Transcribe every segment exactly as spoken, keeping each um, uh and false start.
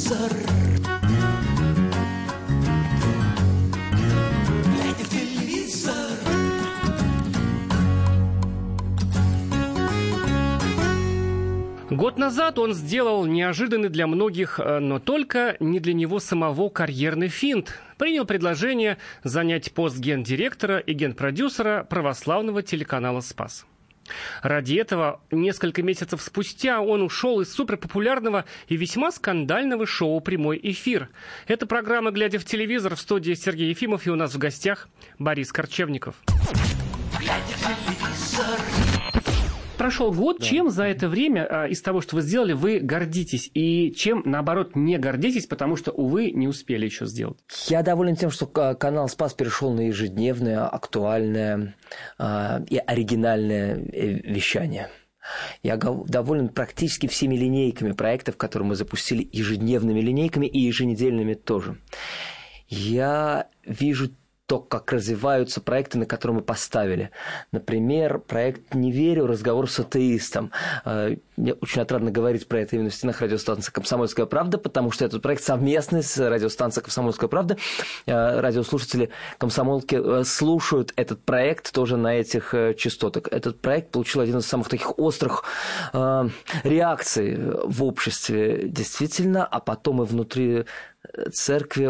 телевизор. Глядя в телевизор. Год назад он сделал неожиданный для многих, но только не для него самого карьерный финт. Принял предложение занять пост гендиректора и генпродюсера православного телеканала «Спас». Ради этого несколько месяцев спустя он ушел из суперпопулярного и весьма скандального шоу «Прямой эфир». Это программа «Глядя в телевизор», в студии Сергей Ефимов, и у нас в гостях Борис Корчевников. Глядя в телевизор. Прошел год. Да. Чем за это время а, из того, что вы сделали, вы гордитесь? И чем, наоборот, не гордитесь, потому что, увы, не успели еще сделать? Я доволен тем, что канал «Спас» перешел на ежедневное, актуальное э, и оригинальное вещание. Я доволен практически всеми линейками проектов, которые мы запустили, ежедневными линейками и еженедельными тоже. Я вижу то, как развиваются проекты, на которые мы поставили. Например, проект «Не верю. Разговор с атеистом». Мне очень отрадно говорить про это именно в стенах радиостанции «Комсомольская правда», потому что этот проект совместный с радиостанцией «Комсомольская правда». Радиослушатели «Комсомолки» слушают этот проект тоже на этих частотах. Этот проект получил один из самых таких острых реакций в обществе, действительно, а потом и внутри церкви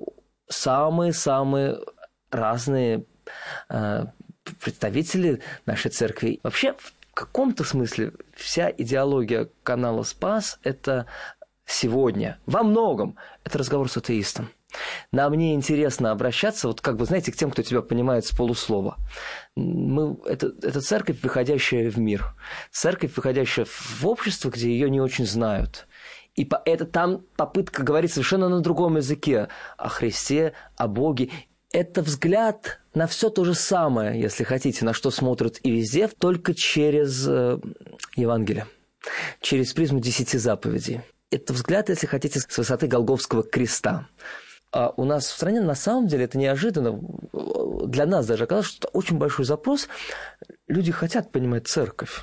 самые-самые разные э, представители нашей церкви. Вообще, в каком-то смысле, вся идеология канала «Спас» – это сегодня, во многом, это разговор с атеистом. Нам не интересно обращаться, вот как бы, знаете, к тем, кто тебя понимает с полуслова. Мы, это, это церковь, выходящая в мир. Церковь, выходящая в общество, где ее не очень знают. И по, это там попытка говорить совершенно на другом языке о Христе, о Боге. Это взгляд на все то же самое, если хотите, на что смотрят и везде, только через э, Евангелие, через призму десяти заповедей. Это взгляд, если хотите, с высоты Голгофского креста. А у нас в стране, на самом деле, это неожиданно, для нас даже оказалось, что это очень большой запрос. Люди хотят понимать церковь.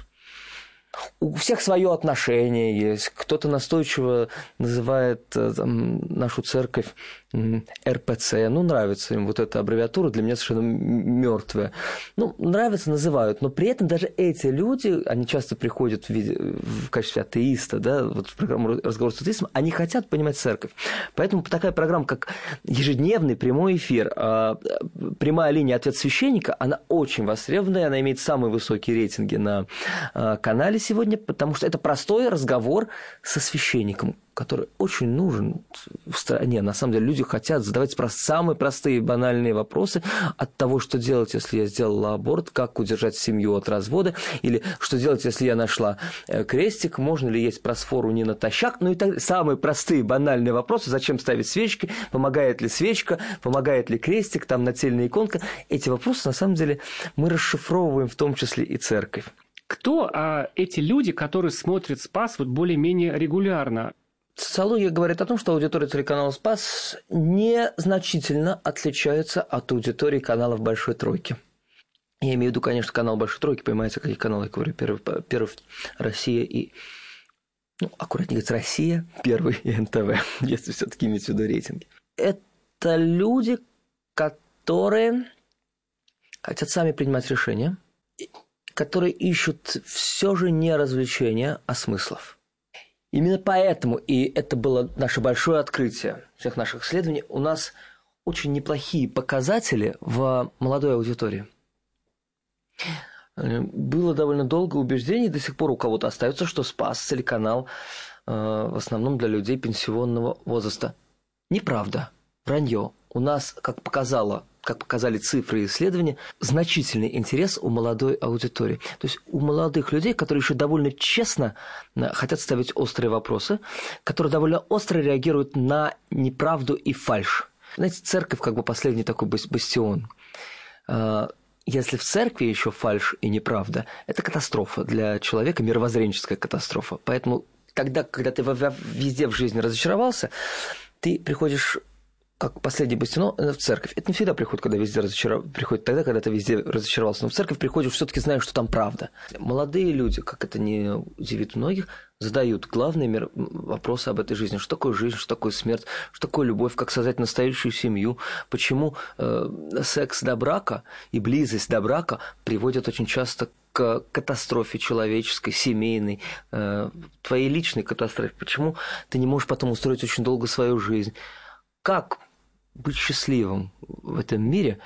У всех свое отношение есть. Кто-то настойчиво называет там, нашу церковь эр пэ цэ. Ну, нравится им вот эта аббревиатура, для меня совершенно мертвая. Ну, нравится, называют. Но при этом даже эти люди, они часто приходят в, виде, в качестве атеиста, да, вот в программу «Разговор с атеистом», они хотят понимать церковь. Поэтому такая программа, как ежедневный прямой эфир, прямая линия «Ответ священника», она очень востребованная, она имеет самые высокие рейтинги на канале сегодня, потому что это простой разговор со священником, который очень нужен в стране. На самом деле люди хотят задавать самые простые банальные вопросы от того, что делать, если я сделала аборт, как удержать семью от развода, или что делать, если я нашла крестик, можно ли есть просфору не натощак, ну и так самые простые банальные вопросы, зачем ставить свечки, помогает ли свечка, помогает ли крестик, там нательная иконка. Эти вопросы, на самом деле, мы расшифровываем в том числе и церковь. Кто а, эти люди, которые смотрят «Спас» вот более-менее регулярно? Социология говорит о том, что аудитория телеканала «Спас» незначительно отличается от аудитории каналов «Большой тройки». Я имею в виду, конечно, канал «Большой тройки», понимаете, какие каналы, я говорю, первый, первый «Россия» и, ну, аккуратнее говорить, «Россия», первый и эн тэ вэ, если все-таки иметь в виду рейтинги. Это люди, которые хотят сами принимать решения, которые ищут все же не развлечения, а смыслов. Именно поэтому, и это было наше большое открытие всех наших исследований, у нас очень неплохие показатели в молодой аудитории. Было довольно долгое убеждение, и до сих пор у кого-то остается, что «Спас» телеканал э, в основном для людей пенсионного возраста. Неправда, вранье. У нас, как показало, как показали цифры и исследования, значительный интерес у молодой аудитории. То есть у молодых людей, которые еще довольно честно хотят ставить острые вопросы, которые довольно остро реагируют на неправду и фальшь. Знаете, церковь как бы последний такой бастион. Если в церкви еще фальшь и неправда, это катастрофа для человека, мировоззренческая катастрофа. Поэтому, когда, когда ты везде в жизни разочаровался, ты приходишь к как последний бастион, в церковь. Это не всегда приходит, когда везде разочаров... приходит тогда, когда ты везде разочаровался. Но в церковь приходишь, все-таки знаешь, что там правда. Молодые люди, как это не удивит многих, задают главные вопросы об этой жизни. Что такое жизнь, что такое смерть, что такое любовь, как создать настоящую семью, почему э, секс до брака и близость до брака приводят очень часто к катастрофе человеческой, семейной, э, твоей личной катастрофе. Почему ты не можешь потом устроить очень долго свою жизнь? Как быть счастливым в этом мире?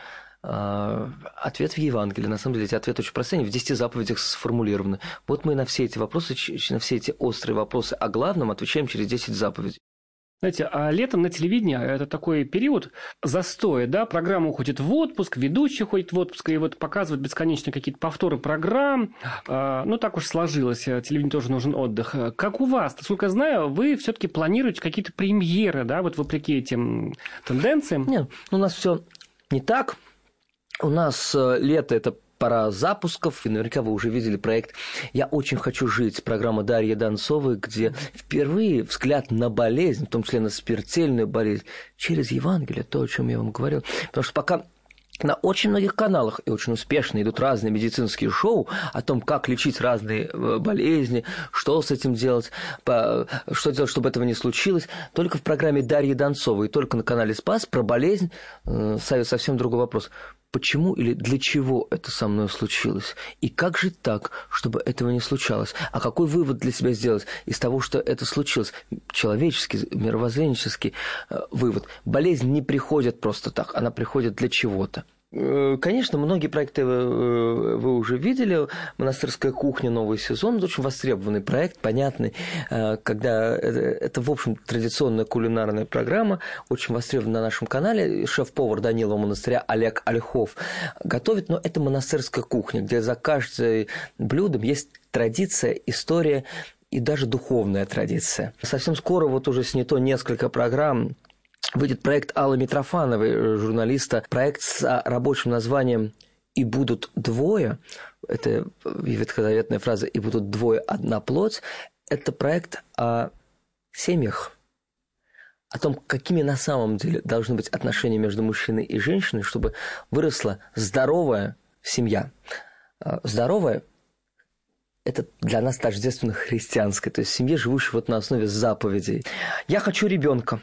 Ответ в Евангелии. На самом деле эти ответы очень простые, они в десяти заповедях сформулированы. Вот мы на все эти вопросы, на все эти острые вопросы о главном отвечаем через десять заповедей. Знаете, а летом на телевидении это такой период застоя, да, программа уходит в отпуск, ведущий уходит в отпуск, и вот показывают бесконечно какие-то повторы программ. Ну, так уж сложилось, телевидению тоже нужен отдых. Как у вас? Насколько я знаю, вы все-таки планируете какие-то премьеры, да, вот вопреки этим тенденциям? Нет, у нас все не так. У нас лето – это пора запусков, и наверняка вы уже видели проект «Я очень хочу жить», программа Дарьи Донцовой, где впервые взгляд на болезнь, в том числе на смертельную болезнь, через Евангелие, то, о чем я вам говорил. Потому что пока на очень многих каналах и очень успешно идут разные медицинские шоу о том, как лечить разные болезни, что с этим делать, что делать, чтобы этого не случилось. Только в программе Дарьи Донцовой и только на канале «Спас» про болезнь ставит совсем другой вопрос. Почему или для чего это со мной случилось? И как жить так, чтобы этого не случалось? А какой вывод для себя сделать из того, что это случилось? Человеческий, мировоззренческий вывод. Болезнь не приходит просто так, она приходит для чего-то. Конечно, многие проекты вы уже видели. «Монастырская кухня», новый сезон. Это очень востребованный проект, понятный, когда это, в общем, традиционная кулинарная программа, очень востребована на нашем канале. Шеф-повар Данилова монастыря Олег Ольхов готовит, но это «Монастырская кухня», где за каждым блюдом есть традиция, история и даже духовная традиция. Совсем скоро вот уже снято несколько программ. Выйдет проект Аллы Митрофановой, журналиста, проект с рабочим названием «И будут двое». Это ветхозаветная фраза «И будут двое, одна плоть». Это проект о семьях, о том, какими на самом деле должны быть отношения между мужчиной и женщиной, чтобы выросла здоровая семья. Здоровая – это для нас тождественно христианская, то есть семья, живущая вот на основе заповедей. «Я хочу ребенка».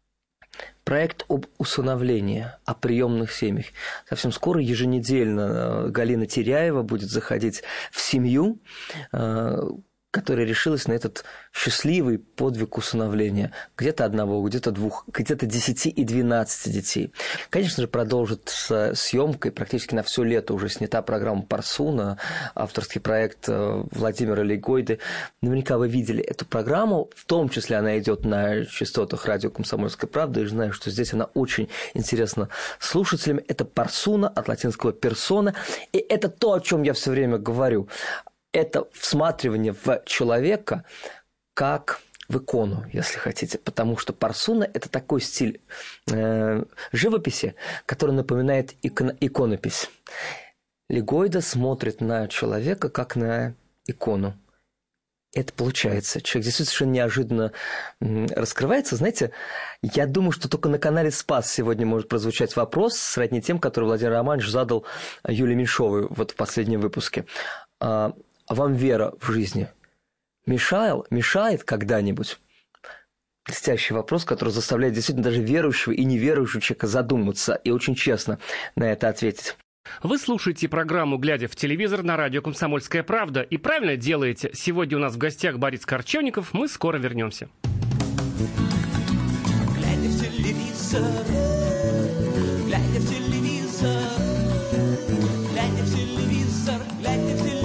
Проект об усыновлении, о приемных семьях. Совсем скоро, еженедельно, Галина Теряева будет заходить в семью, которая решилась на этот счастливый подвиг усыновления. Где-то одного, где-то двух, где-то десяти и двенадцати детей. Конечно же, продолжит с съемкой. Практически на все лето уже снята программа «Парсуна», авторский проект Владимира Легойды. Наверняка вы видели эту программу. В том числе она идет на частотах радио «Комсомольская правда». И знаю, что здесь она очень интересна слушателям. Это «Парсуна» от латинского «персона». И это то, о чем я все время говорю. Это всматривание в человека как в икону, если хотите. Потому что парсуна – это такой стиль э, живописи, который напоминает икон- иконопись. Легойда смотрит на человека как на икону. Это получается. Человек действительно совершенно неожиданно раскрывается. Знаете, я думаю, что только на канале «Спас» сегодня может прозвучать вопрос, сродни тем, который Владимир Романович задал Юлии Меньшовой вот в последнем выпуске. А вам вера в жизни мешает, мешает когда-нибудь? Блестящий вопрос, который заставляет действительно даже верующего и неверующего человека задуматься и очень честно на это ответить. Вы слушаете программу «Глядя в телевизор» на радио «Комсомольская правда» и правильно делаете. Сегодня у нас в гостях Борис Корчевников. Мы скоро вернемся. Глядя в телевизор, глядя в телевизор, глядя в телевизор, глядя в телевизор.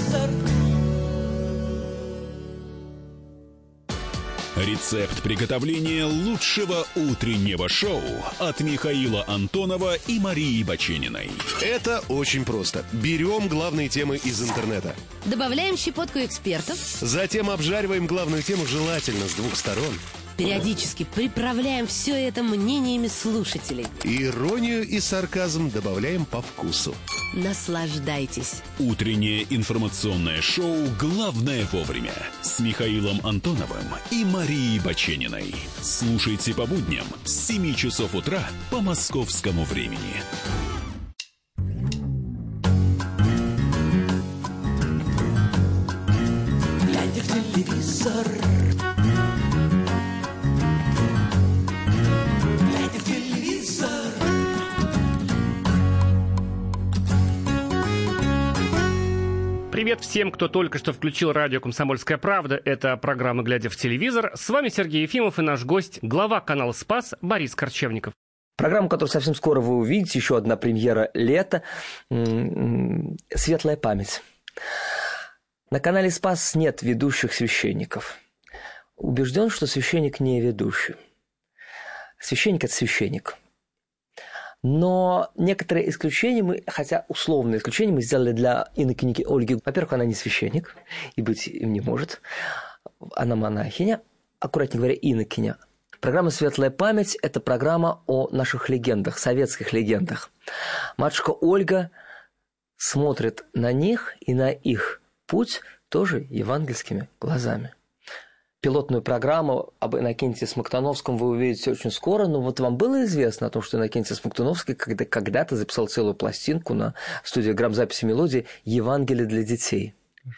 Рецепт приготовления лучшего утреннего шоу от Михаила Антонова и Марии Бачениной. Это очень просто. Берем главные темы из интернета. Добавляем щепотку экспертов. Затем обжариваем главную тему желательно с двух сторон. Периодически приправляем все это мнениями слушателей. Иронию и сарказм добавляем по вкусу. Наслаждайтесь. Утреннее информационное шоу «Главное вовремя» с Михаилом Антоновым и Марией Бачениной. Слушайте по будням с семи часов утра по московскому времени. Глядя в телевизор, глядя в телевизор. Привет всем, кто только что включил радио «Комсомольская правда». Это программа «Глядя в телевизор». С вами Сергей Ефимов и наш гость, глава канала «Спас» Борис Корчевников. Программу, которую совсем скоро вы увидите, еще одна премьера лета «Светлая память». На канале «Спас» нет ведущих священников. Убежден, что священник не ведущий. Священник – это священник. Но некоторые исключения, мы, хотя условные исключения, мы сделали для инокиньки Ольги. Во-первых, она не священник, и быть им не может. Она монахиня, аккуратнее говоря, инокиня. Программа «Светлая память» – это программа о наших легендах, советских легендах. Матушка Ольга смотрит на них и на их путь тоже евангельскими глазами. Пилотную программу об Иннокентии Смоктуновском вы увидите очень скоро, но вот вам было известно о том, что Иннокентий Смоктуновский когда- когда-то записал целую пластинку на студии грамзаписи «Мелодии» «Евангелие для детей».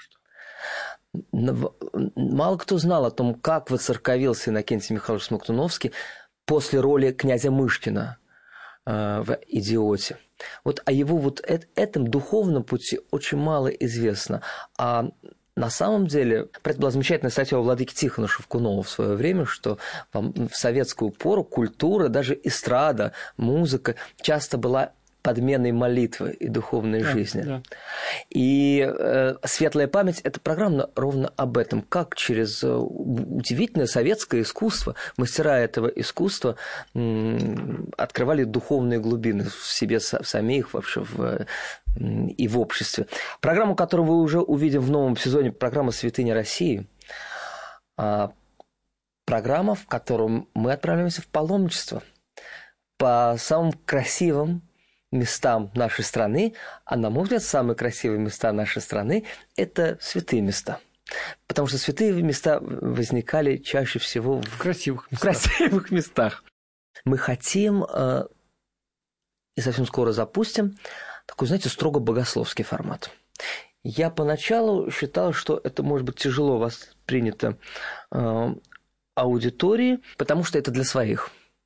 Мало кто знал о том, как воцерковился Иннокентий Михайлович Смоктуновский после роли князя Мышкина э, в «Идиоте». Вот о его вот э- этом духовном пути очень мало известно. А на самом деле, это была замечательная статья у владыки Тихона Шевкунова в свое время, что в советскую пору культура, даже эстрада, музыка часто была подменой молитвы и духовной да, жизни. Да. И э, «Светлая память» – это программа ровно об этом, как через удивительное советское искусство, мастера этого искусства м- открывали духовные глубины в себе в самих, вообще в, и в обществе. Программу, которую вы уже увидим в новом сезоне, программа «Святыня России», а, программа, в которой мы отправляемся в паломничество по самым красивым местам нашей страны, а, на мой взгляд, самые красивые места нашей страны – это святые места. Потому что святые места возникали чаще всего в, в красивых местах. В красивых местах. Мы хотим, э, и совсем скоро запустим, такой, знаете, строго богословский формат. Я поначалу считал, что это может быть тяжело воспринято э, аудиторией, потому что это для своих.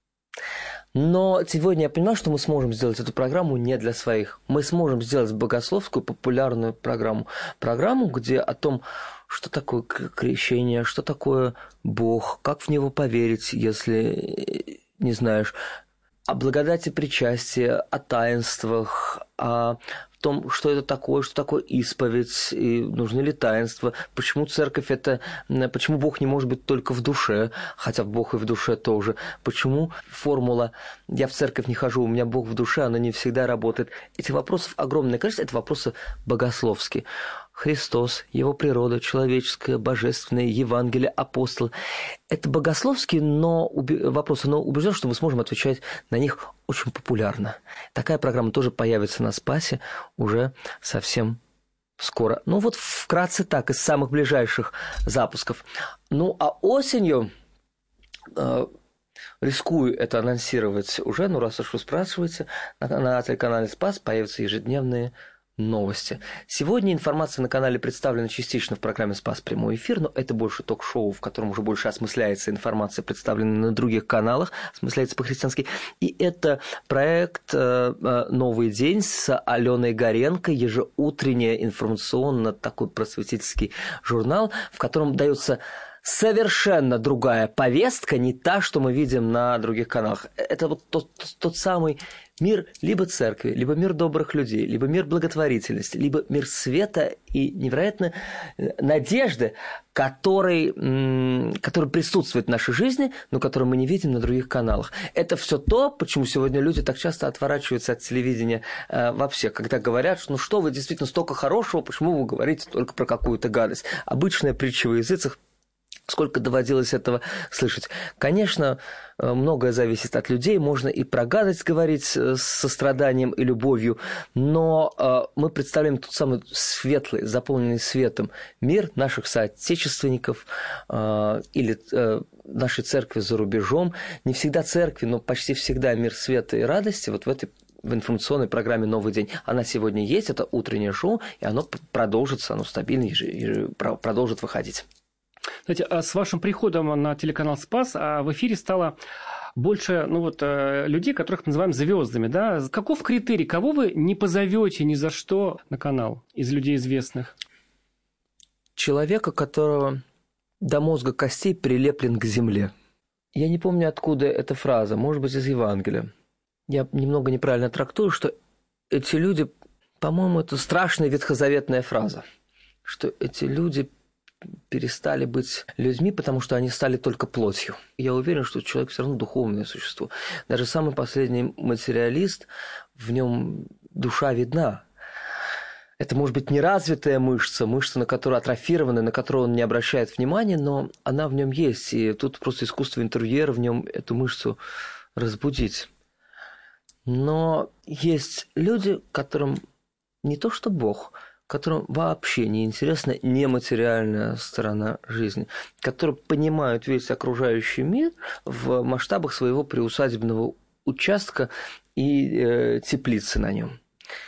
Но сегодня я понимаю, что мы сможем сделать эту программу не для своих. Мы сможем сделать богословскую популярную программу. Программу, где о том, что такое крещение, что такое Бог, как в Него поверить, если не знаешь, о благодати причастия, о таинствах, о том, что это такое, что такое исповедь, и нужны ли таинства, почему церковь это, почему Бог не может быть только в душе, хотя Бог и в душе тоже, почему формула «я в церковь не хожу, у меня Бог в душе», она не всегда работает. Этих вопросов огромное количество, это вопросы богословские. Христос, Его природа, человеческая, божественная, Евангелие, апостол. Это богословские но уби- вопросы, но убежден, что мы сможем отвечать на них очень популярно. Такая программа тоже появится на Спасе уже совсем скоро. Ну вот вкратце так, из самых ближайших запусков. Ну а осенью, э, рискую это анонсировать уже, ну раз уж вы спрашиваете, на, на телеканале Спас появятся ежедневные новости. Сегодня информация на канале представлена частично в программе «Спас прямой эфир», но это больше ток-шоу, в котором уже больше осмысляется информация, представленная на других каналах, осмысляется по-христиански. И это проект «Новый день» с Аленой Горенко, ежеутренний информационно такой просветительский журнал, в котором дается совершенно другая повестка, не та, что мы видим на других каналах. Это вот тот, тот самый мир либо церкви, либо мир добрых людей, либо мир благотворительности, либо мир света и невероятной надежды, который, который присутствует в нашей жизни, но который мы не видим на других каналах. Это все то, почему сегодня люди так часто отворачиваются от телевидения э, вообще, когда говорят, что ну что вы действительно столько хорошего, почему вы говорите только про какую-то гадость. Обычная притча во языцах Сколько доводилось этого слышать. Конечно, многое зависит от людей. Можно и про гадость говорить с состраданием и любовью, но мы представляем тот самый светлый, заполненный светом мир наших соотечественников или нашей церкви за рубежом. Не всегда церкви, но почти всегда мир света и радости вот в этой в информационной программе «Новый день». Она сегодня есть, это утреннее шоу, и оно продолжится, оно стабильно продолжит выходить. Знаете, а с вашим приходом на телеканал «Спас» в эфире стало больше ну вот, людей, которых мы называем звездами. Да? Каков критерий? Кого вы не позовете ни за что на канал из людей известных? Человека, которого до мозга костей прилеплен к земле. Я не помню, откуда эта фраза, может быть, из Евангелия. Я немного неправильно трактую, что эти люди, по-моему, это страшная ветхозаветная фраза, что эти люди перестали быть людьми, потому что они стали только плотью. Я уверен, что человек все равно духовное существо. Даже самый последний материалист, в нем душа видна. Это может быть неразвитая мышца, мышца, на которую атрофирована, на которую он не обращает внимания, но она в нем есть. И тут просто искусство интервьюера в нем эту мышцу разбудить. Но есть люди, которым не то что Бог, которым вообще не интересна нематериальная сторона жизни, которые понимают весь окружающий мир в масштабах своего приусадебного участка и э, теплицы на нем.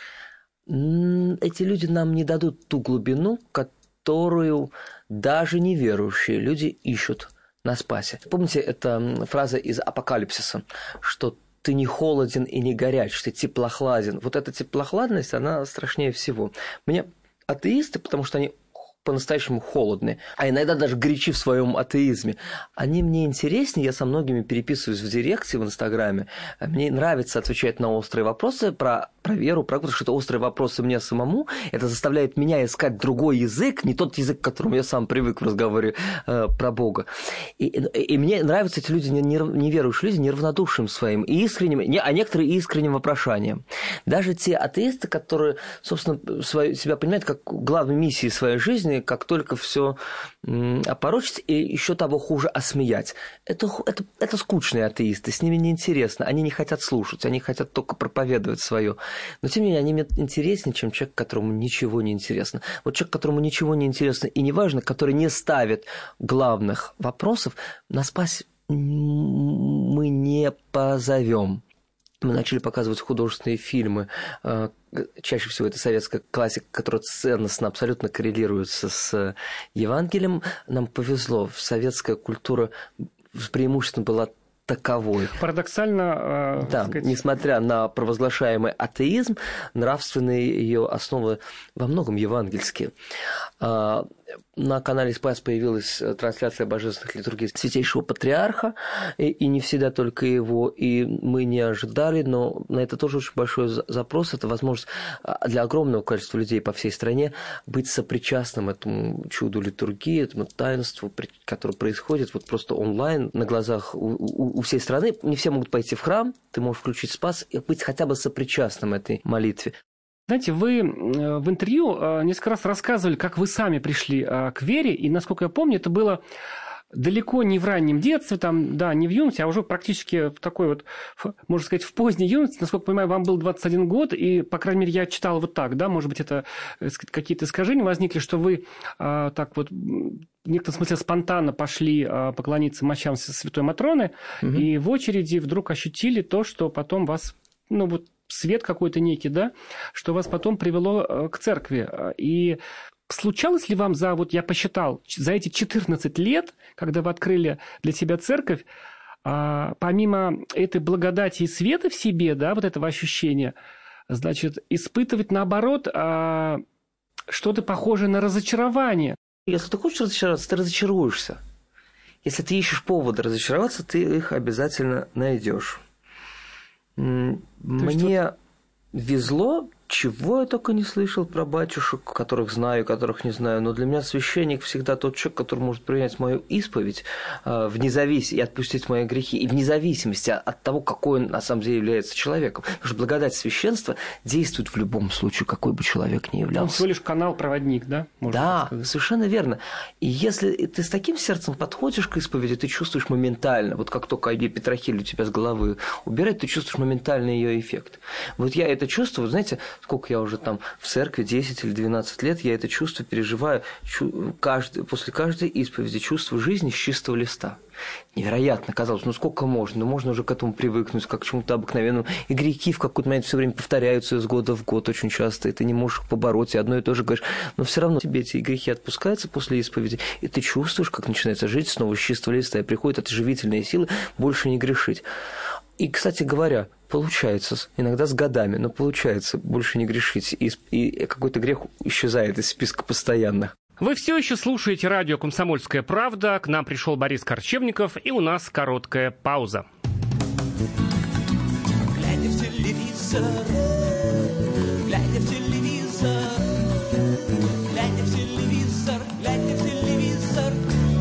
Эти люди нам не дадут ту глубину, которую даже неверующие люди ищут на Спасе. Помните, это фраза из Апокалипсиса, что ты не холоден и не горяч, ты теплохладен. Вот эта теплохладность, она страшнее всего. Мне атеисты, потому что они по-настоящему холодные, а иногда даже горячи в своем атеизме. Они мне интереснее, я со многими переписываюсь в директе, в Инстаграме. Мне нравится отвечать на острые вопросы про, про веру, про потому что это острые вопросы мне самому. Это заставляет меня искать другой язык, не тот язык, к которому я сам привык в разговоре э, про Бога. И, и, и мне нравятся эти люди, неверующие люди, неравнодушным своим, и искренним, не, а некоторые искренним вопрошанием. Даже те атеисты, которые, собственно, свою, себя понимают как главной миссией своей жизни, как только все опорочить и еще того хуже осмеять. Это, это, это скучные атеисты, с ними неинтересно, они не хотят слушать, они хотят только проповедовать свое. Но тем не менее, они мне интереснее, чем человек, которому ничего не интересно. Вот человек, которому ничего не интересно и не важно, который не ставит главных вопросов, на Спасе мы не позовем. Мы начали показывать художественные фильмы. Чаще всего это советская классика, которая ценностно абсолютно коррелируется с Евангелием. Нам повезло. Советская культура преимущественно была таковой. Парадоксально, да, сказать... несмотря на провозглашаемый атеизм, нравственные ее основы во многом евангельские. На канале «Спас» появилась трансляция божественных литургий Святейшего Патриарха, и, и не всегда только его, и мы не ожидали, но на это тоже очень большой запрос. Это возможность для огромного количества людей по всей стране быть сопричастным этому чуду литургии, этому таинству, которое происходит вот просто онлайн на глазах у, у, у всей страны. Не все могут пойти в храм, ты можешь включить «Спас» и быть хотя бы сопричастным этой молитве. Знаете, вы в интервью несколько раз рассказывали, как вы сами пришли к вере, и, насколько я помню, это было далеко не в раннем детстве, там, да, не в юности, а уже практически в такой вот, можно сказать, в поздней юности. Насколько я понимаю, вам был двадцать один год, и, по крайней мере, я читал вот так, да, может быть, это какие-то искажения возникли, что вы а, так вот в некотором смысле спонтанно пошли а, поклониться мощам Святой Матроны, угу. И в очереди вдруг ощутили то, что потом вас, ну вот, свет какой-то некий, да, что вас потом привело к церкви. И случалось ли вам за, вот я посчитал, за эти четырнадцать лет, когда вы открыли для себя церковь, помимо этой благодати и света в себе, да, вот этого ощущения, значит, испытывать, наоборот, что-то похожее на разочарование? Если ты хочешь разочароваться, ты разочаруешься. Если ты ищешь повода разочароваться, ты их обязательно найдешь. Мне что... везло чего я только не слышал про батюшек, которых знаю, которых не знаю, но для меня священник всегда тот человек, который может принять мою исповедь вне зависимости и отпустить мои грехи, и вне зависимости от того, какой он на самом деле является человеком. Потому что благодать священства действует в любом случае, какой бы человек ни являлся. Он всего лишь канал-проводник, да? Да, совершенно верно. И если ты с таким сердцем подходишь к исповеди, ты чувствуешь моментально, вот как только Петрохиль у тебя с головы убирает, ты чувствуешь моментально ее эффект. Вот я это чувствую, знаете, сколько я уже там в церкви, десять или двенадцать лет, я это чувство переживаю каждый, после каждой исповеди, чувство жизни с чистого листа. Невероятно, казалось, ну сколько можно, ну можно уже к этому привыкнуть, как к чему-то обыкновенному. И грехи в какой-то момент все время повторяются из года в год очень часто, и ты не можешь их побороть, и одно и то же говоришь, но все равно тебе эти грехи отпускаются после исповеди, и ты чувствуешь, как начинается жить снова с чистого листа, и приходят отживительные силы больше не грешить. И, кстати говоря, получается, иногда с годами, но получается больше не грешить, и, и какой-то грех исчезает из списка постоянных. Вы все еще слушаете радио «Комсомольская правда». К нам пришел Борис Корчевников, и у нас короткая пауза. Глядя в телевизор, глядя в телевизор, глядя в телевизор, глядя в телевизор.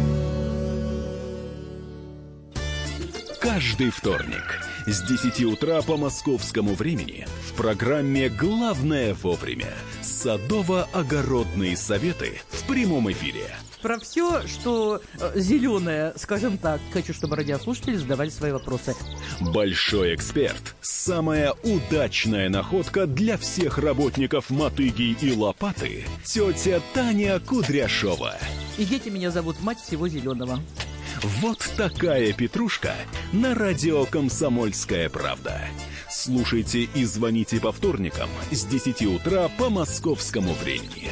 Каждый вторник с десяти утра по московскому времени в программе «Главное вовремя» садово-огородные советы в прямом эфире. Про все, что э, зеленое, скажем так, хочу, чтобы радиослушатели задавали свои вопросы. Большой эксперт. Самая удачная находка для всех работников мотыги и лопаты. Тетя Таня Кудряшова. И дети меня зовут мать всего зеленого. Вот такая петрушка на радио «Комсомольская правда». Слушайте и звоните по вторникам с десяти утра по московскому времени.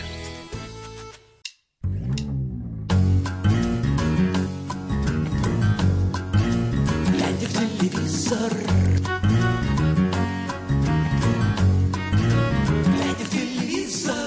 Глядя в телевизор, глядя в телевизор.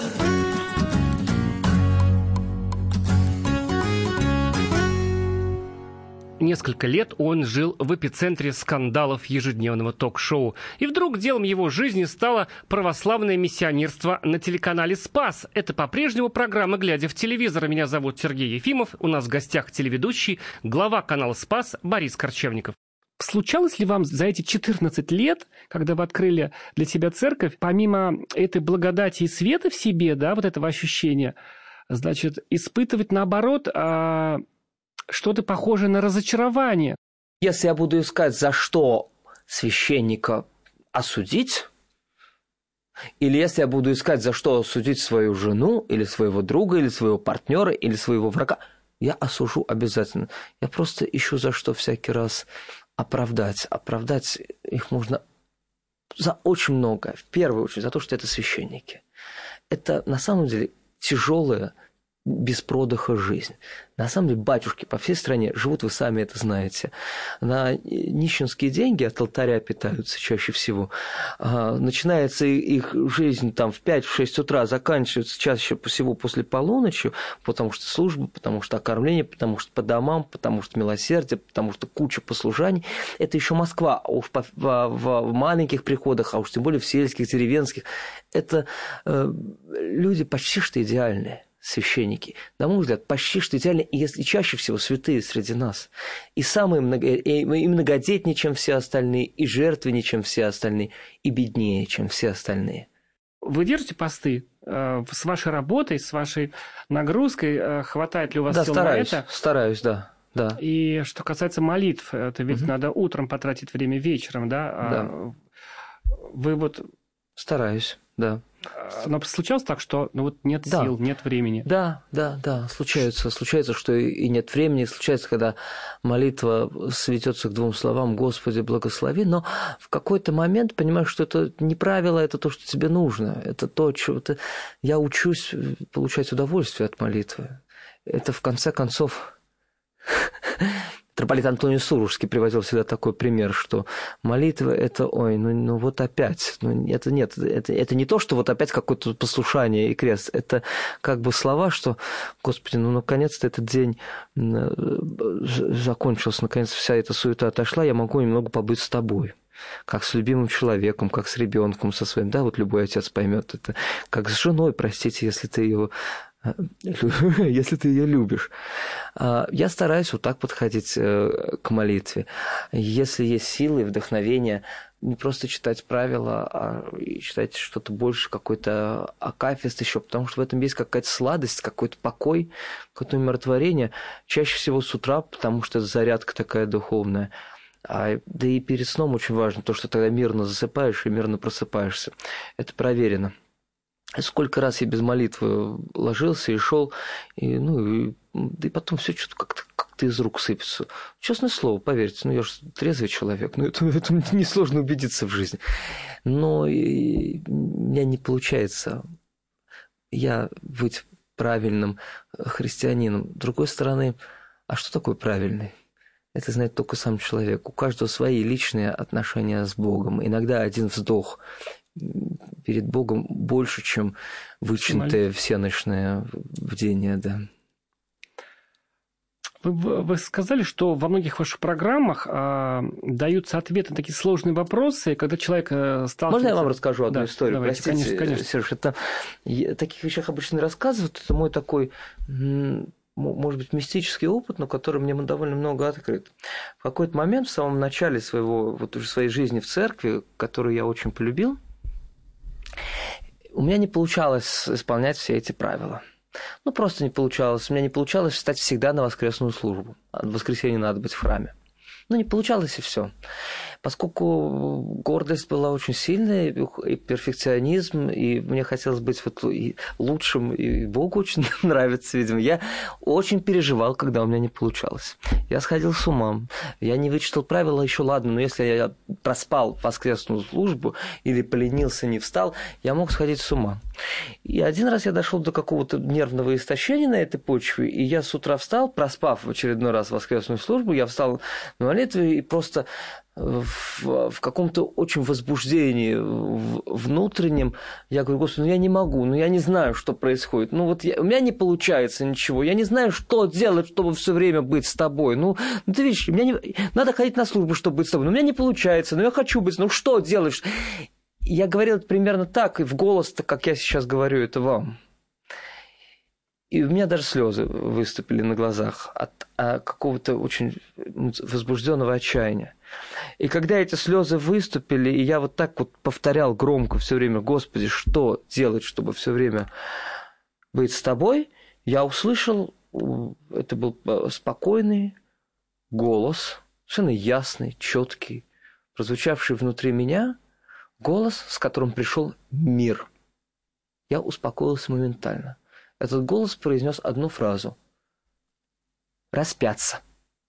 Несколько лет он жил в эпицентре скандалов ежедневного ток-шоу. И вдруг делом его жизни стало православное миссионерство на телеканале «Спас». Это по-прежнему программа «Глядя в телевизор». Меня зовут Сергей Ефимов. У нас в гостях телеведущий, глава канала «Спас» Борис Корчевников. Случалось ли вам за эти четырнадцать лет, когда вы открыли для себя церковь, помимо этой благодати и света в себе, да, вот этого ощущения, значит, испытывать наоборот... А... что-то похожее на разочарование? Если я буду искать, за что священника осудить, или если я буду искать, за что осудить свою жену, или своего друга, или своего партнера, или своего врага, я осужу обязательно. Я просто ищу, за что всякий раз оправдать. Оправдать их можно за очень многое. В первую очередь за то, что это священники. Это на самом деле тяжелая, без продыха жизнь. На самом деле батюшки по всей стране живут, вы сами это знаете, на нищенские деньги от алтаря питаются чаще всего. Начинается их жизнь там в пять-шесть утра, заканчивается чаще всего после полуночи, потому что служба, потому что окормление, потому что по домам, потому что милосердие, потому что куча послушаний. Это еще Москва, а уж в, в, в маленьких приходах, а уж тем более в сельских, деревенских. Это э, люди почти что идеальные. Священники, на мой взгляд, почти что идеально, и если чаще всего святые среди нас. И самые много, и многодетнее, чем все остальные, и жертвеннее, чем все остальные, и беднее, чем все остальные. Вы держите посты? С вашей работой, с вашей нагрузкой хватает ли у вас да, сил стараюсь, на это? стараюсь, да. Да. И что касается молитв, это ведь угу. надо утром потратить время, вечером, да? Да. Вы вот... Стараюсь, да. Но случалось так, что ну, вот нет да. сил, нет времени? Да, да, да. Случается, случается, что и нет времени. Случается, когда молитва сведется к двум словам «Господи, благослови», но в какой-то момент понимаешь, что это не правило, это то, что тебе нужно. Это то, чего ты... Я учусь получать удовольствие от молитвы. Это, в конце концов... Митрополит Антоний Сурожский приводил всегда такой пример, что молитва – это, ой, ну, ну вот опять. Ну, это нет, это, это не то, что вот опять какое-то послушание и крест. Это как бы слова, что, Господи, ну, наконец-то этот день закончился, наконец-то вся эта суета отошла, я могу немного побыть с Тобой. как с любимым человеком, как с ребенком со своим, да, вот любой отец поймет это, как с женой, простите, если ты ее, если ты ее любишь. Я стараюсь вот так подходить к молитве. Если есть силы и вдохновение, не просто читать правила, а читать что-то больше, какой-то акафист еще, потому что в этом есть какая-то сладость, какой-то покой, какое-то умиротворение. Чаще всего с утра, потому что это зарядка такая духовная. А, да и перед сном очень важно то, что тогда мирно засыпаешь и мирно просыпаешься. Это проверено. Сколько раз я без молитвы ложился и шел, и, ну, и, да и потом все что-то как-то, как-то из рук сыпется. Честное слово, поверьте, ну я же трезвый человек, ну это, это несложно убедиться в жизни. Но и, у меня не получается я быть правильным христианином. С другой стороны, а что такое правильный? Это знает только сам человек. У каждого свои личные отношения с Богом. Иногда один вздох перед Богом больше, чем вычнутое всеночное бдение, да. Вы, вы сказали, что во многих ваших программах а, даются ответы на такие сложные вопросы, когда человек сталкивается... Можно я вам расскажу одну да, историю? Давайте, Простите, конечно, конечно. Сереж, это... Я, таких вещах обычно не рассказывают. Это мой такой, может быть, мистический опыт, но который мне довольно много открыт. В какой-то момент, в самом начале своего, вот уже своей жизни в церкви, которую я очень полюбил, у меня не получалось исполнять все эти правила. Ну, просто не получалось. У меня не получалось встать всегда на воскресную службу. В воскресенье надо быть в храме. Ну, не получалось, и все. Поскольку гордость была очень сильная, и перфекционизм, и мне хотелось быть вот и лучшим, и Богу очень нравится, видимо, я очень переживал, когда у меня не получалось. Я сходил с ума. Я не вычитал правила, еще ладно, но если я проспал воскресную службу или поленился, не встал, я мог сходить с ума. И один раз я дошел до какого-то нервного истощения на этой почве, и я с утра встал, проспав в очередной раз воскресную службу, я встал на молитву и просто в, в каком-то очень возбуждении внутреннем я говорю: Господи, ну я не могу, ну я не знаю, что происходит, ну вот я, у меня не получается ничего, я не знаю, что делать, чтобы все время быть с тобой, ну, ну ты видишь, мне не, надо ходить на службу, чтобы быть с тобой, но у меня не получается, но я хочу быть, ну что делать? Я говорил это примерно так, и в голос-то, как я сейчас говорю это вам. И у меня даже слезы выступили на глазах от, от какого-то очень возбужденного отчаяния. И когда эти слезы выступили, и я вот так вот повторял громко все время: Господи, что делать, чтобы все время быть с тобой, я услышал, это был спокойный голос, совершенно ясный, четкий, прозвучавший внутри меня, голос, с которым пришел мир. Я успокоился моментально. Этот голос произнес одну фразу: распяться.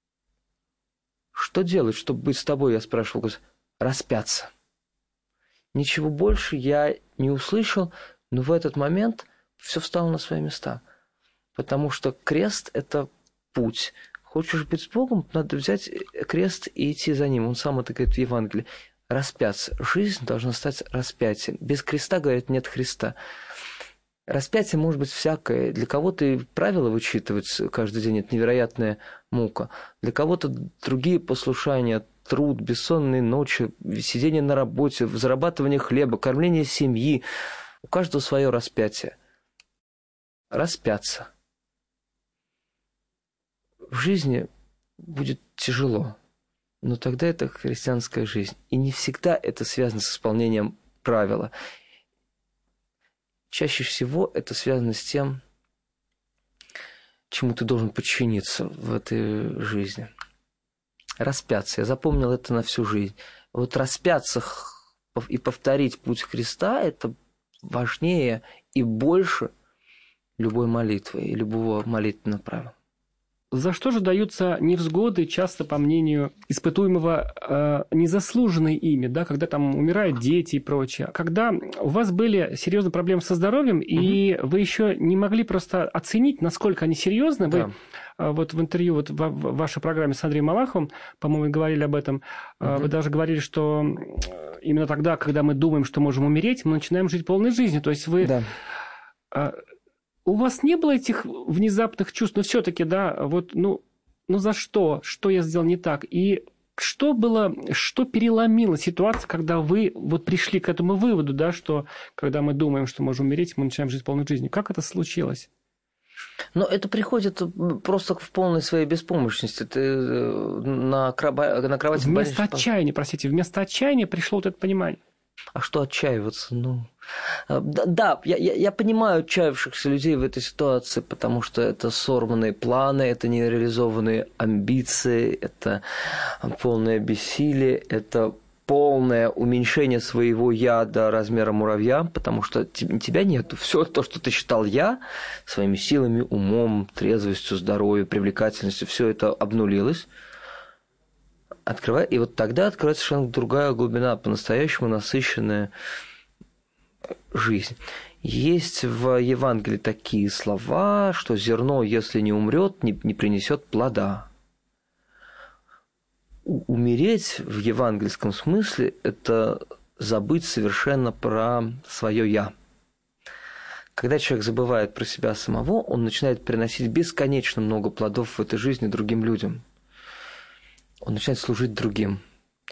Что делать, чтобы быть с тобой, я спрашивал Господи. Распяться. Ничего больше я не услышал, но в этот момент все встало на свои места. Потому что крест – это путь. Хочешь быть с Богом, надо взять крест и идти за ним. Он сам это говорит в Евангелии. Распяться. Жизнь должна стать распятием. Без креста, говорят, нет Христа. Распятие может быть всякое. Для кого-то и правила вычитывать каждый день – это невероятная мука. Для кого-то другие послушания, труд, бессонные ночи, сидение на работе, зарабатывание хлеба, кормление семьи. У каждого свое распятие. Распяться. В жизни будет тяжело, но тогда это христианская жизнь. И не всегда это связано с исполнением правила. Чаще всего это связано с тем, чему ты должен подчиниться в этой жизни. Распяться. Я запомнил это на всю жизнь. Вот распяться и повторить путь Христа – это важнее и больше любой молитвы и любого молитвенного правила. За что же даются невзгоды, часто, по мнению испытуемого, э, незаслуженные ими, да, когда там умирают дети и прочее? Когда у вас были серьезные проблемы со здоровьем, угу. и вы еще не могли просто оценить, насколько они серьезны, вы да. э, вот в интервью вот в, в вашей программе с Андреем Малаховым, по-моему, говорили об этом, угу. э, вы даже говорили, что именно тогда, когда мы думаем, что можем умереть, мы начинаем жить полной жизнью. То есть вы... Да. Э, У вас не было этих внезапных чувств, но все-таки, да, вот, ну, ну за что? Что я сделал не так? И что было, что переломило ситуацию, когда вы вот пришли к этому выводу, да, что когда мы думаем, что можем умереть, мы начинаем жить полной жизнью. Как это случилось? Но это приходит просто в полной своей беспомощности. Ты на, кроба... на кровати... Вместо болеешь... отчаяния, простите, вместо отчаяния пришло вот это понимание. А что отчаиваться? Ну, да, да я, я, я понимаю отчаявшихся людей в этой ситуации, потому что это сорванные планы, это нереализованные амбиции, это полное бессилие, это полное уменьшение своего «я» до размера муравья, потому что тебя нету. Все то, что ты считал «я», своими силами, умом, трезвостью, здоровьем, привлекательностью, все это обнулилось. Открывай, и вот тогда открывается совершенно другая глубина, по-настоящему насыщенная жизнь. Есть в Евангелии такие слова, что зерно, если не умрет, не, не принесет плода. Умереть в евангельском смысле – это забыть совершенно про свое «я». Когда человек забывает про себя самого, он начинает приносить бесконечно много плодов в этой жизни другим людям. Он начинает служить другим.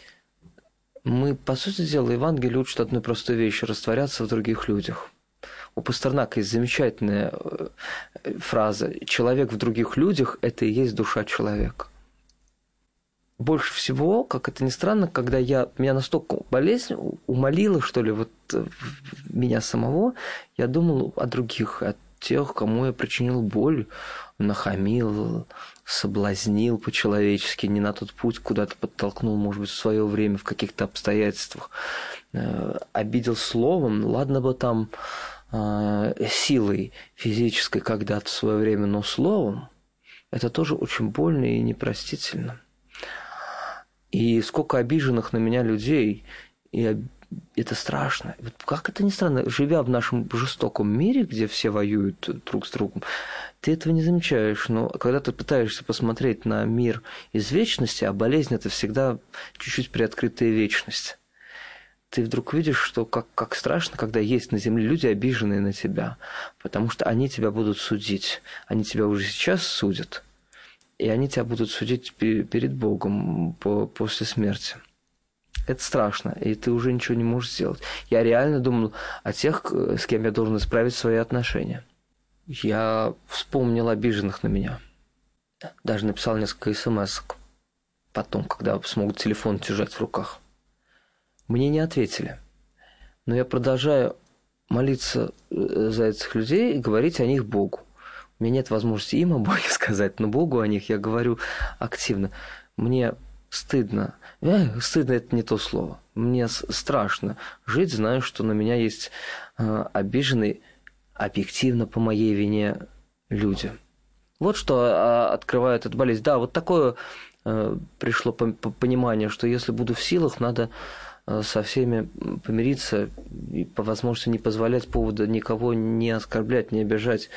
Мы, по сути дела, Евангелие учат одной простой вещи – растворяться в других людях. У Пастернака есть замечательная фраза «человек в других людях – это и есть душа человека». Больше всего, как это ни странно, когда я, меня настолько болезнь умолила, что ли, вот меня самого, я думал о других, о тех, кому я причинил боль, нахамил, соблазнил по-человечески, не на тот путь куда-то подтолкнул, может быть, в свое время в каких-то обстоятельствах, обидел словом, ладно бы там силой физической когда-то в свое время, но словом, это тоже очень больно и непростительно. И сколько обиженных на меня людей, и это страшно. Вот как это ни странно, живя в нашем жестоком мире, где все воюют друг с другом, ты этого не замечаешь. Но когда ты пытаешься посмотреть на мир из вечности, а болезнь – это всегда чуть-чуть приоткрытая вечность, ты вдруг видишь, что как, как страшно, когда есть на земле люди, обиженные на тебя, потому что они тебя будут судить. Они тебя уже сейчас судят. И они тебя будут судить перед Богом после смерти. Это страшно, и ты уже ничего не можешь сделать. Я реально думал о тех, с кем я должен исправить свои отношения. Я вспомнил обиженных на меня. Даже написал несколько смс-ок. Потом, когда смогу телефон держать в руках. Мне не ответили. Но я продолжаю молиться за этих людей и говорить о них Богу. У меня нет возможности им о Боге сказать, но Богу о них я говорю активно. Мне стыдно. Э, стыдно – это не то слово. Мне страшно жить, зная, что на меня есть э, обиженные объективно по моей вине люди. Вот что э, открывает эту болезнь. Да, вот такое э, пришло понимание, что если буду в силах, надо э, со всеми помириться и по возможности не позволять повода никого не оскорблять, не обижать.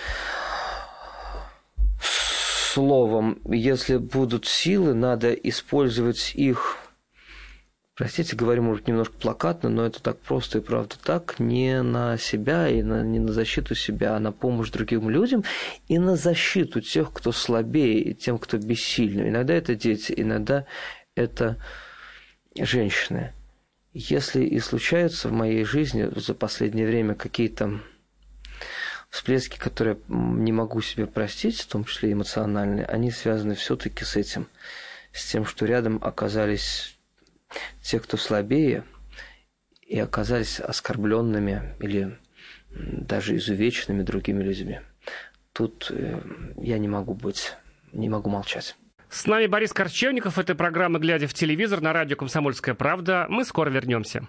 Словом, если будут силы, надо использовать их, простите, говорю, может, немножко плакатно, но это так просто и правда так, не на себя и на, не на защиту себя, а на помощь другим людям и на защиту тех, кто слабее, и тем, кто бессильный. Иногда это дети, иногда это женщины. Если и случаются в моей жизни за последнее время какие-то всплески, которые не могу себе простить, в том числе эмоциональные, они связаны все-таки с этим, с тем, что рядом оказались те, кто слабее, и оказались оскорбленными или даже изувеченными другими людьми. Тут я не могу быть, не могу молчать. С нами Борис Корчевников. Это программа «Глядя в телевизор» на радио «Комсомольская правда». Мы скоро вернемся.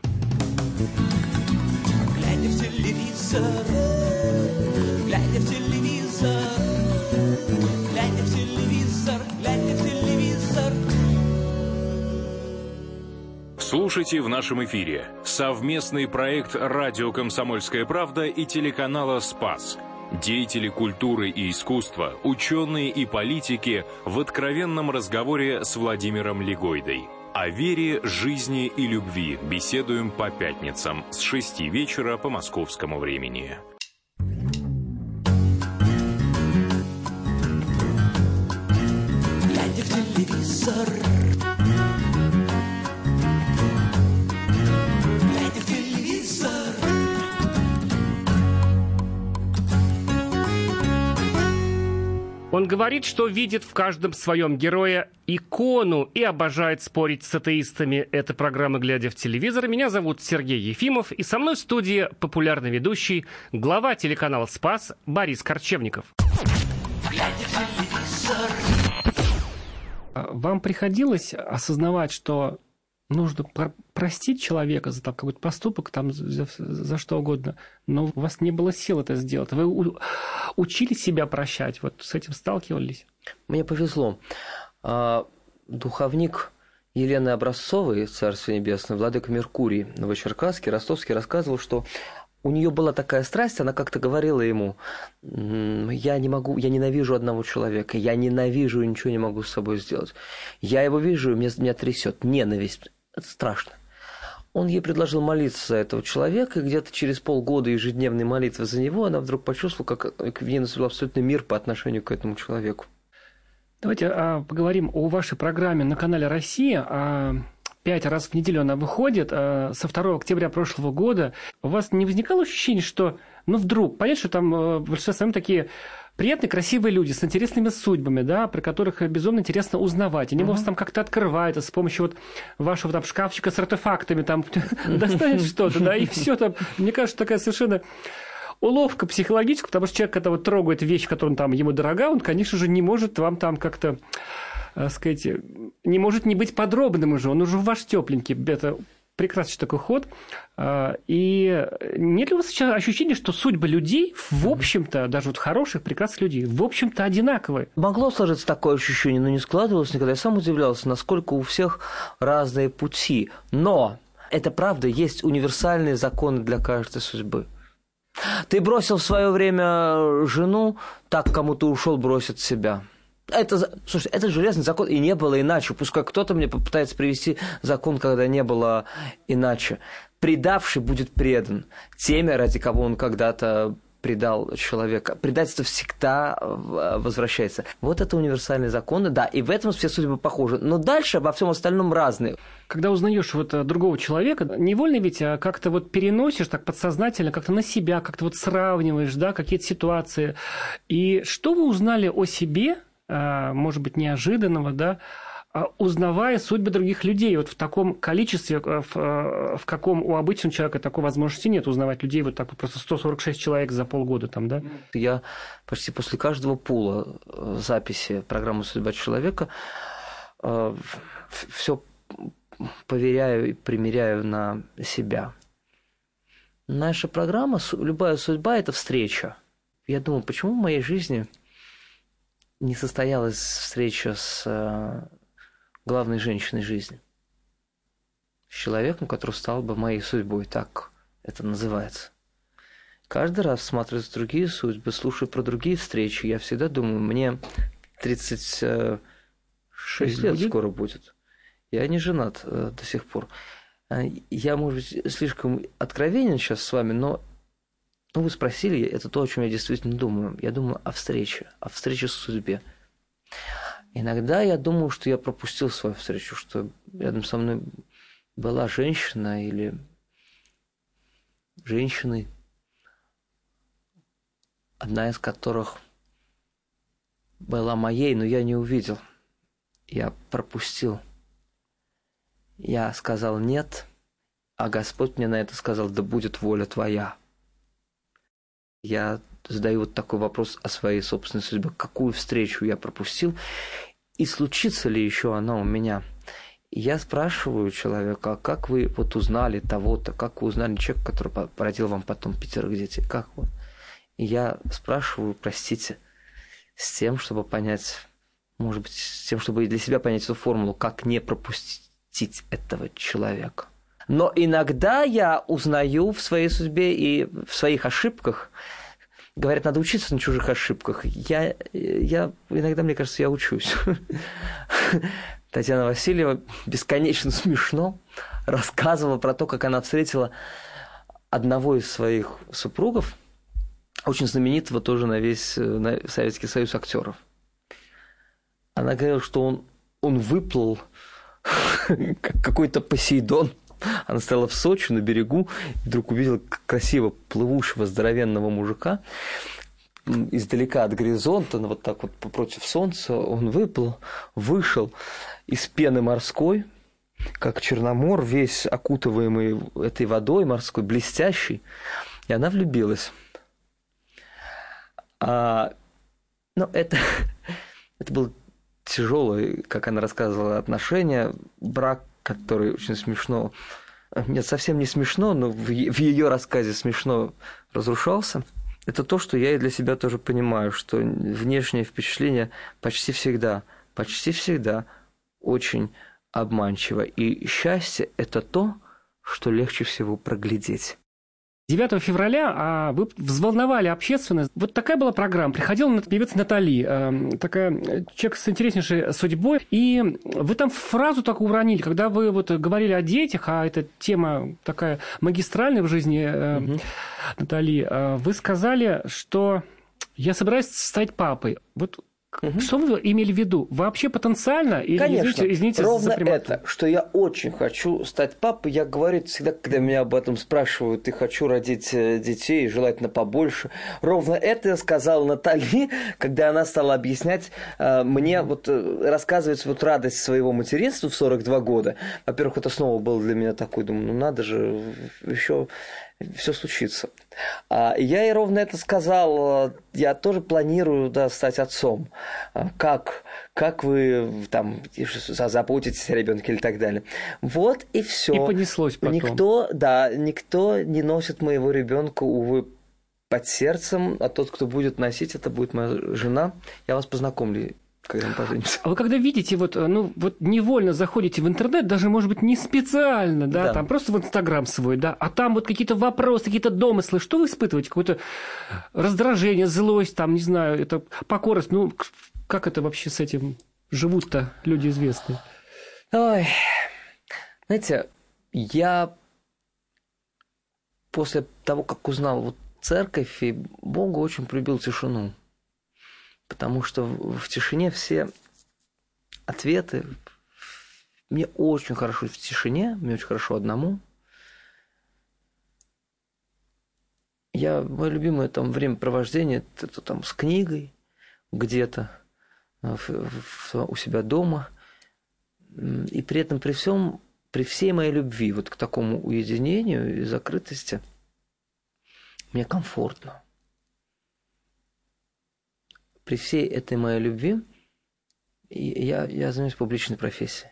Глядя в телевизор, глядя в телевизор, глядя в телевизор, глядя в телевизор. Слушайте в нашем эфире совместный проект «Радио Комсомольская правда» и телеканала «Спас». Деятели культуры и искусства, ученые и политики в откровенном разговоре с Владимиром Легойдой. О вере, жизни и любви беседуем по пятницам с шести вечера по московскому времени. Глядя в телевизор, Он говорит, что видит в каждом своем герое икону и обожает спорить с атеистами. Это программа «Глядя в телевизор». Меня зовут Сергей Ефимов, и со мной в студии популярный ведущий, глава телеканала «Спас» Борис Корчевников. Вам приходилось осознавать, что нужно про- простить человека за там, какой-то поступок, там, за, за что угодно, но у вас не было сил это сделать? Вы у- учили себя прощать? Вот с этим сталкивались? Мне повезло. А, духовник Елены Образцовой, Царство Небесное, владыка Меркурий Новочеркасский, Ростовский, рассказывал, что у нее была такая страсть, она как-то говорила ему: я не могу, я ненавижу одного человека, я ненавижу и ничего не могу с собой сделать. Я его вижу, и меня, меня трясет ненависть. Это страшно. Он ей предложил молиться за этого человека, и где-то через полгода ежедневной молитвы за него она вдруг почувствовала, как в ней наступил абсолютный мир по отношению к этому человеку. Давайте а, поговорим о вашей программе на канале «Россия». А, пять раз в неделю она выходит. А, со второго октября прошлого года. У вас не возникало ощущения, что, ну, вдруг, понятно, что там а, большинство самые такие приятные, красивые люди с интересными судьбами, да, про которых безумно интересно узнавать. Они, uh-huh. может, там как-то открывают с помощью вот вашего там шкафчика с артефактами, там достанет что-то, да, и все там. Мне кажется, такая совершенно уловка психологическая, потому что человек, когда вот трогает вещь, которая там ему дорога, он, конечно же, не может вам там как-то, так сказать, не может не быть подробным уже, он уже ваш тепленький. Это прекрасный такой ход. И нет ли у вас сейчас ощущения, что судьбы людей, в общем-то, даже вот хороших, прекрасных людей, в общем-то, одинаковые? Могло сложиться такое ощущение, но не складывалось никогда. Я сам удивлялся, насколько у всех разные пути. Но это правда, есть универсальные законы для каждой судьбы. Ты бросил в свое время жену, так кому ты ушел, бросит себя. Это, слушай, это железный закон, и не было иначе. Пускай кто-то мне попытается привести закон, когда не было иначе. Предавший будет предан теми, ради кого он когда-то предал человека. Предательство всегда возвращается. Вот это универсальные законы, да, и в этом все судьбы похожи. Но дальше во всем остальном разные. Когда узнаешь вот другого человека, невольно ведь как-то вот переносишь так подсознательно, как-то на себя, как-то вот сравниваешь, да, какие-то ситуации. И что вы узнали о себе, может быть, неожиданного, да, узнавая судьбы других людей вот в таком количестве, в, в каком у обычного человека такой возможности нет узнавать людей, вот так вот просто сто сорок шесть человек за полгода там, да? Я почти после каждого пула записи программы «Судьба человека» все проверяю и примеряю на себя. Наша программа «Любая судьба» – это встреча. Я думаю, почему в моей жизни не состоялась встреча с главной женщиной жизни? С человеком, который стал бы моей судьбой, так это называется. Каждый раз, всматриваясь в другие судьбы, слушая про другие встречи, я всегда думаю, мне тридцать шесть лет будет? Скоро будет. Я не женат до сих пор. Я, может быть, слишком откровенен сейчас с вами, но ну, вы спросили, это то, о чем я действительно думаю. Я думаю о встрече, о встрече с судьбой. Иногда я думаю, что я пропустил свою встречу, что рядом со мной была женщина или женщины, одна из которых была моей, но я не увидел. Я пропустил. Я сказал нет, а Господь мне на это сказал: да будет воля твоя. Я задаю вот такой вопрос о своей собственной судьбе. Какую встречу я пропустил? И случится ли еще она у меня? И я спрашиваю человека: а как вы вот узнали того-то? Как вы узнали человека, который породил вам потом пятерых детей? Как вот? И я спрашиваю, простите, с тем, чтобы понять, может быть, с тем, чтобы для себя понять эту формулу, как не пропустить этого человека. Но иногда я узнаю в своей судьбе и в своих ошибках. Говорят, надо учиться на чужих ошибках. Я, я иногда, мне кажется, я учусь. Татьяна Васильева бесконечно смешно рассказывала про то, как она встретила одного из своих супругов, очень знаменитого тоже на весь на Советский Союз актеров. Она говорила, что он, он выплыл как какой-то Посейдон. Она стояла в Сочи на берегу, и вдруг увидела красиво плывущего здоровенного мужика, издалека от горизонта, ну, вот так вот против солнца, он выплыл, вышел из пены морской, как Черномор, весь окутываемый этой водой морской, блестящий, и она влюбилась. А, ну, это, это было тяжелое, как она рассказывала, отношение, брак, который очень смешно, нет, совсем не смешно, но в, в ее рассказе смешно разрушался. Это то, что я и для себя тоже понимаю, что внешнее впечатление почти всегда, почти всегда очень обманчиво. И счастье – это то, что легче всего проглядеть. девятого февраля а вы взволновали общественность. Вот такая была программа. Приходила певица Натали, э, такая человек с интереснейшей судьбой. И вы там фразу такую уронили, когда вы вот говорили о детях, а эта тема такая магистральная в жизни э, угу. Натали, э, вы сказали, что я собираюсь стать папой. Вот угу. что вы имели в виду? Вообще потенциально? Или, Конечно, извините, извините ровно за прямоту? это, что я очень хочу стать папой. Я говорю всегда, когда меня об этом спрашивают, и хочу родить детей, желательно побольше. Ровно это я сказал Натали, когда она стала объяснять мне, вот рассказывать вот радость своего материнства в сорок два года. Во-первых, это снова было для меня такой, думаю, ну надо же, еще все случится. А я ей ровно это сказал. Я тоже планирую, да, стать отцом. Как, как вы там заботитесь о ребенке или так далее. Вот и все. И понеслось потом. Никто, да, никто не носит моего ребенка, увы, под сердцем, а тот, кто будет носить, это будет моя жена. Я вас познакомлю, когда мы поженимся. А вы когда видите, вот, ну, вот невольно заходите в интернет, даже, может быть, не специально, да, да. там просто в Инстаграм свой, да, а там вот какие-то вопросы, какие-то домыслы, что вы испытываете? Какое-то раздражение, злость, там, не знаю, это покорность, ну, как это вообще с этим живут-то люди известные? Ой, знаете, я после того, как узнал вот церковь и Бога, очень полюбил тишину. Потому что в тишине все ответы. Мне очень хорошо в тишине, мне очень хорошо одному. Я, мое любимое там времяпровождение, это там с книгой где-то в, в, у себя дома. И при этом, при всем, при всей моей любви вот к такому уединению и закрытости, мне комфортно. При всей этой моей любви я, я занимаюсь публичной профессией.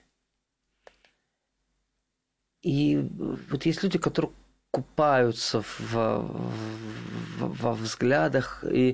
И вот есть люди, которые купаются в, в, во взглядах и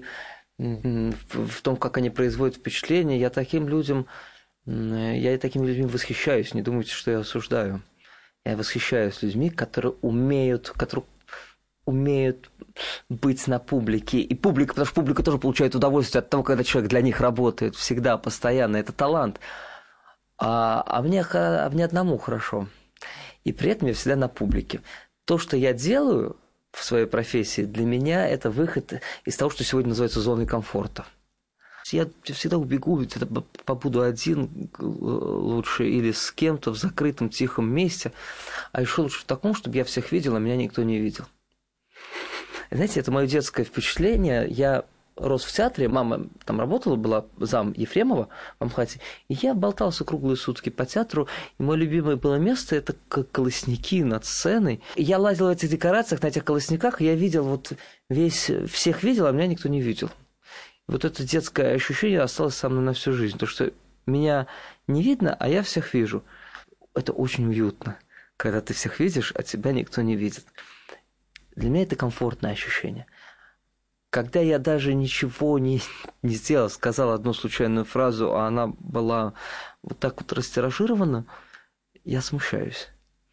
в, в том, как они производят впечатление. Я таким людям, я и такими людьми восхищаюсь. Не думайте, что я осуждаю. Я восхищаюсь людьми, которые умеют, которые умеют быть на публике. И публика, потому что публика тоже получает удовольствие от того, когда человек для них работает всегда, постоянно. Это талант. А, а, мне, а мне одному хорошо. И при этом я всегда на публике. То, что я делаю в своей профессии, для меня это выход из того, что сегодня называется зоной комфорта. Я всегда убегу, ведь это побуду один лучше или с кем-то в закрытом тихом месте. А еще лучше в таком, чтобы я всех видел, а меня никто не видел. Знаете, это мое детское впечатление. Я рос в театре, мама там работала, была зам Ефремова в Амхате, и я болтался круглые сутки по театру, и мое любимое было место – это колосники над сценой. И я лазил в этих декорациях, на этих колосниках, и я видел, вот весь, всех видел, а меня никто не видел. Вот это детское ощущение осталось со мной на всю жизнь, то что меня не видно, а я всех вижу. Это очень уютно, когда ты всех видишь, а тебя никто не видит. Для меня это комфортное ощущение. Когда я даже ничего не, не сделал, сказал одну случайную фразу, а она была вот так вот растиражирована, я смущаюсь.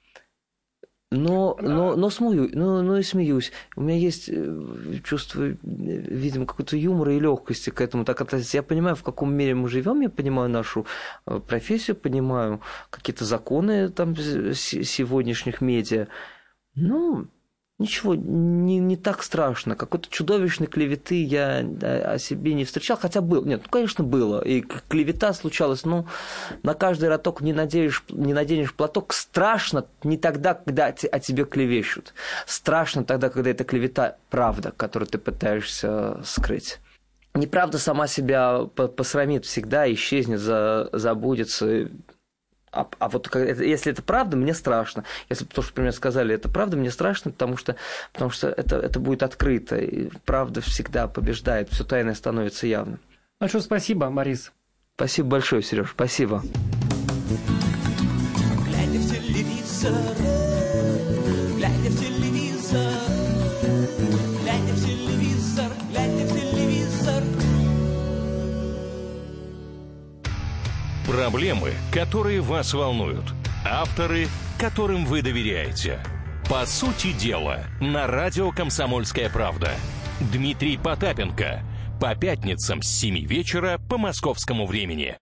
Но, но, но, смою, но, но и смеюсь. У меня есть чувство, видимо, какой-то юмора и легкости к этому. Так относиться. Я понимаю, в каком мире мы живем, я понимаю нашу профессию, понимаю какие-то законы там, сегодняшних медиа. Ну, ничего, не, не так страшно. Какой-то чудовищной клеветы я о себе не встречал, хотя был. Нет, ну, конечно, было. И клевета случалась, ну, на каждый роток не наденешь, не наденешь платок. Страшно не тогда, когда о тебе клевещут. Страшно тогда, когда это клевета правда, которую ты пытаешься скрыть. неправда сама себя посрамит всегда, исчезнет, за, забудется. А, а вот если это правда, мне страшно. Если то, что про меня сказали, это правда, мне страшно, потому что, потому что это, это будет открыто. И правда всегда побеждает, все тайное становится явным. Большое спасибо, Борис. Спасибо большое, Сереж, спасибо. Глядя в телевизор, глядя в телевизор, глядя в телевизор, глядя в телевизор. Проблемы, которые вас волнуют. Авторы, которым вы доверяете. По сути дела, на радио «Комсомольская правда». Дмитрий Потапенко. По пятницам с семи вечера по московскому времени.